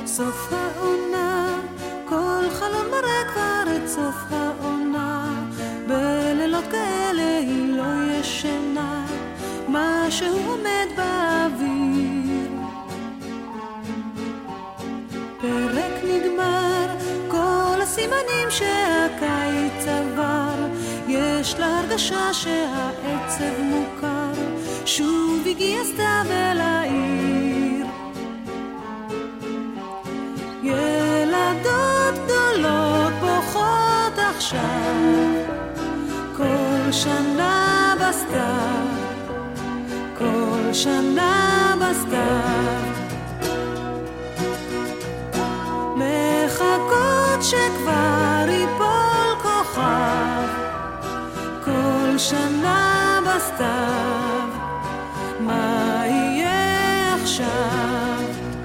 סוף העונה, כל חלון מראה כבר את סוף העונה. בלילות כאלה היא לא ישנה, משהו עומד באוויר. פרק נגמר, כל הסימנים שהקיץ עבר, יש לה הרגשה שהעצב מוכר, שוב הגיע סתיו אל העיר. ילדות גדולות בוכות עכשיו, כל שנה בסתיו, כל שנה בסתיו, מחכות שכבר ייפול כוכב, כל שנה בסתיו, מה יהיה עכשיו?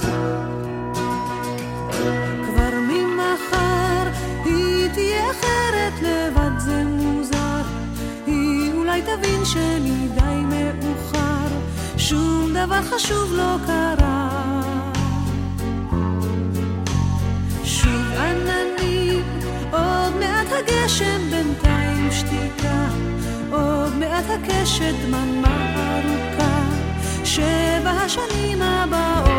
כבר ממחר היא תהיה אחרת, לבד זה מוזר, היא אולי תבין שמדי מאוחר, שום דבר חשוב לא קרה. שוב עננים, עוד מעט הגשם, בינתיים שתיקה, עוד מעט הקשת דממה ארוכה, שבע השנים הבאות